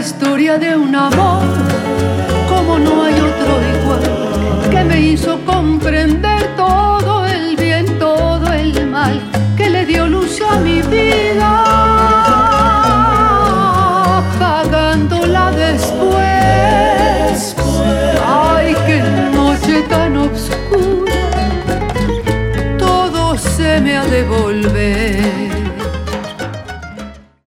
historia de un amor como no hay otro igual, que me hizo comprender